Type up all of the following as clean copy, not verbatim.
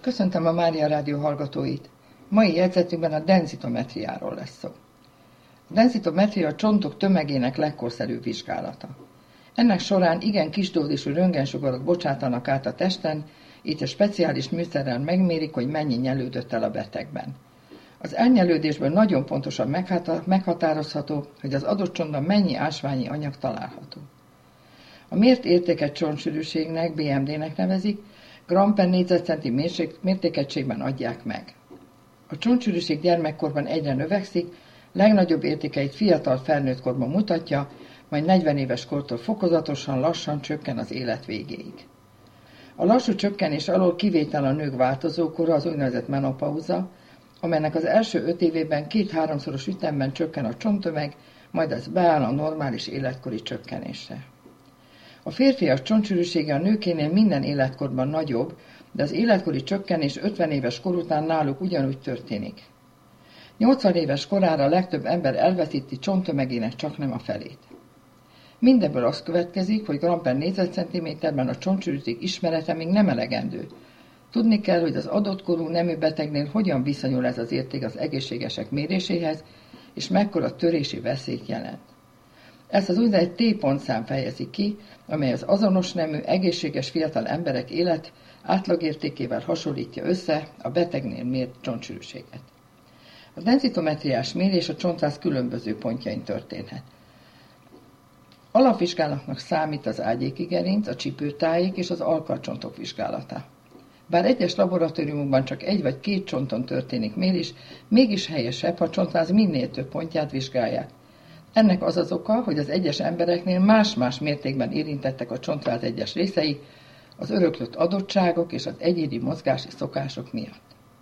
Köszöntöm a Mária Rádió hallgatóit! Mai jegyzetünkben a denzitometriáról lesz szó. A denzitometria a csontok tömegének legkorszerűbb vizsgálata. Ennek során igen kis dózisú röntgensugarat bocsátanak át a testen, így a speciális műszerrel megmérik, hogy mennyi nyelődött el a betegben. Az elnyelődésből nagyon pontosan meghatározható, hogy az adott csontban mennyi ásványi anyag található. A mért értéket csontsűrűségnek, BMD-nek nevezik, gram per négyzetcenti mértékegységben adják meg. A csontsűrűség gyermekkorban egyre növekszik, legnagyobb értékeit fiatal felnőtt korban mutatja, majd 40 éves kortól fokozatosan, lassan csökken az élet végéig. A lassú csökkenés alól kivétel a nők változókora, az úgynevezett menopauza, amelynek az első 5 évében 2-3-szoros ütemben csökken a csonttömeg, majd ez beáll a normális életkori csökkenésre. A férfiak csontsűrűsége a nőkénél minden életkorban nagyobb, de az életkori csökkenés 50 éves kor után náluk ugyanúgy történik. 80 éves korára a legtöbb ember elveszíti csonttömegének csaknem a felét. Mindebből az következik, hogy gram per négyzetcentiméterben a csontsűrűség ismerete még nem elegendő. Tudni kell, hogy az adott korú nemű betegnél hogyan viszonyul ez az érték az egészségesek méréséhez, és mekkora törési veszélyt jelent. Ezt az úgynevezett T-pontszám fejezi ki, amely az azonos nemű, egészséges fiatal emberek élet átlagértékével hasonlítja össze a betegnél mért csontsűrűséget. A denzitometriás mérés a csontváz különböző pontjain történhet. Alapvizsgálatnak számít az ágyéki gerinc, a csipőtájék és az alkarcsontok vizsgálata. Bár egyes laboratóriumokban csak 1 vagy 2 csonton történik mérés, mégis helyesebb, ha a csontváz minél több pontját vizsgálják. Ennek az az oka, hogy az egyes embereknél más-más mértékben érintettek a csontváz egyes részei, az öröklött adottságok és az egyéni mozgási szokások miatt.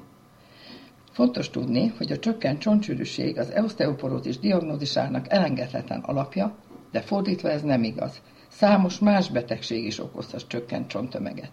Fontos tudni, hogy a csökkent csontsűrűség az oszteoporózis diagnózisának elengedhetetlen alapja, de fordítva ez nem igaz. Számos más betegség is okozhat csökkent csonttömeget.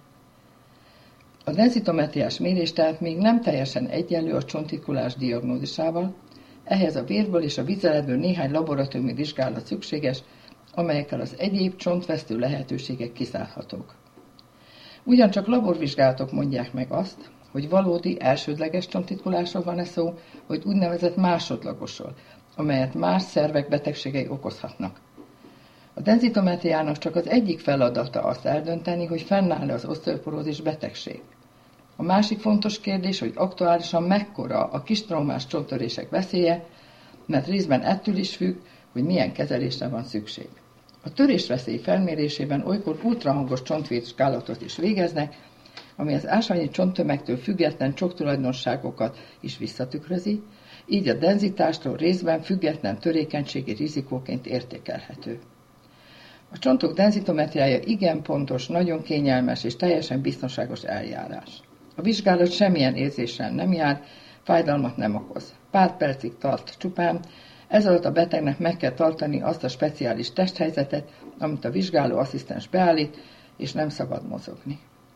A denzitometriás mérés tehát még nem teljesen egyenlő a csontitkulás diagnózisával, ehhez a vérből és a vizeletből néhány laboratóriumi vizsgálat szükséges, amelyekkel az egyéb csontvesztő lehetőségek kiszállhatók. Ugyancsak laborvizsgálatok mondják meg azt, hogy valódi elsődleges csontitkulásról van-e szó, vagy úgynevezett másodlagosról, amelyet más szervek betegségei okozhatnak. A denzitometriának csak az egyik feladata azt eldönteni, hogy fennáll-e az oszteoporózis betegség. A másik fontos kérdés, hogy aktuálisan mekkora a kis traumás csonttörések veszélye, mert részben ettől is függ, hogy milyen kezelésre van szükség. A törésveszély felmérésében olykor ultrahangos csontvizsgálatot is végeznek, ami az ásványi csonttömegtől független csoktulajdonságokat is visszatükrözi, így a denzitástól részben független törékenységi rizikóként értékelhető. A csontok denzitometriája igen pontos, nagyon kényelmes és teljesen biztonságos eljárás. A vizsgálat semmilyen érzéssel nem jár, fájdalmat nem okoz. Pár percig tart csupán, ez alatt a betegnek meg kell tartani azt a speciális testhelyzetet, amit a vizsgáló asszisztens beállít, és nem szabad mozogni.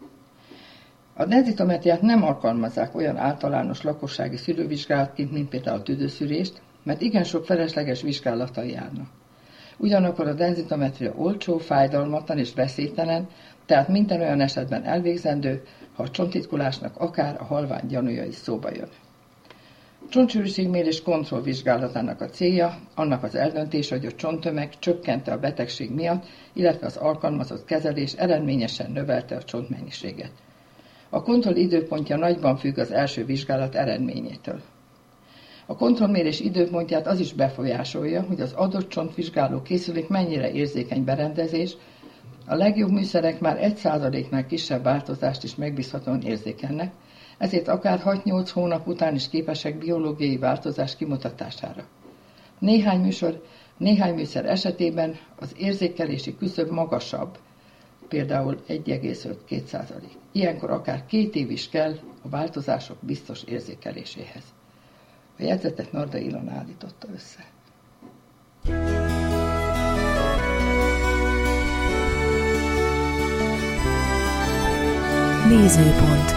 A denzitometriát nem alkalmazzák olyan általános lakossági szűrővizsgálatként, mint például a tüdőszűrést, mert igen sok felesleges vizsgálattal járnak. Ugyanakkor a denzitometria olcsó, fájdalmatlan és veszélytelen, tehát minden olyan esetben elvégzendő, ha a csontitkulásnak akár a halvány gyanúja is szóba jön. A csontsűrűségmérés kontrollvizsgálatának a célja, annak az eldöntése, hogy a csonttömeg csökkente a betegség miatt, illetve az alkalmazott kezelés eredményesen növelte a csontmennyiséget. A kontroll időpontja nagyban függ az első vizsgálat eredményétől. A kontrollmérés időpontját az is befolyásolja, hogy az adott csontvizsgáló készülék mennyire érzékeny berendezés, a legjobb műszerek már 1%-nál kisebb változást is megbízhatóan érzékelnek, ezért akár 6-8 hónap után is képesek biológiai változás kimutatására. Néhány műszer esetében az érzékelési küszöb magasabb, például 1,5-2%. Ilyenkor akár 2 év is kell a változások biztos érzékeléséhez. A jegyzetet Nardai Ilona állította össze. Nézőpont.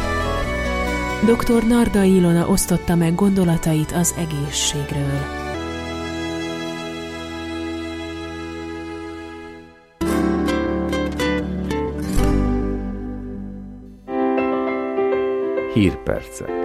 Dr. Nardai Ilona osztotta meg gondolatait az egészségről. Hírpercek.